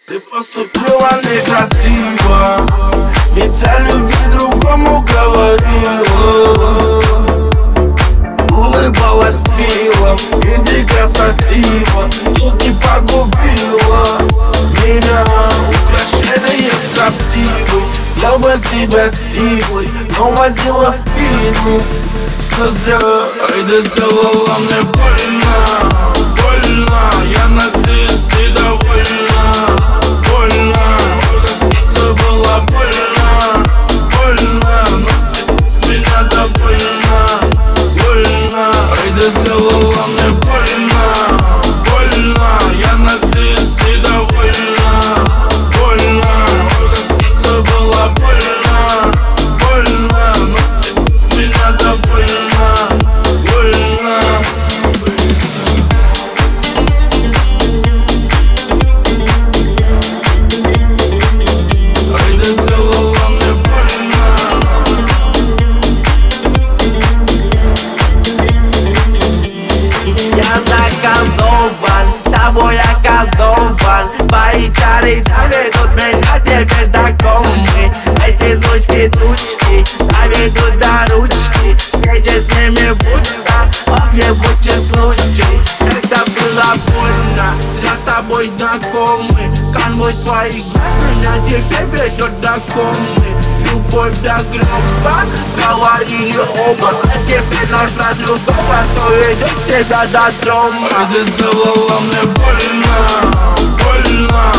Ты поступила некрасиво, ведь о любви другому говорила. Улыбалась мило, и ты красотива, тут не погубила меня. Украшение строптивой, взял бы тебя силой, но возила спину. Все зря, ай, ты сделала мне больно, больно. Я надеюсь, ты довольна, больно. Ой, как сердце было больно, больно. Но тебе с меня довольна, больно. Ай, ты сделала мне больно, больно. Я надеюсь, ты довольна, больно. Ой, как сердце было больно, больно. Но тебе с меня довольна, больно. Ай, ты сделала мне больно. Я заколдован, тобой околдован. Твои чары доведут меня теперь до комы. Эти звучки-тучки доведут до ручки. Встреча с ними будто огнебучий случай. Это было больно, я с тобой знакомы. Канвой твоих глаз меня теперь ведет до комы. Любовь до гроба, говорили оба. А теперь нашла другого, кто ведет тебя до дома. Ай, ты сделала мне больно, больно.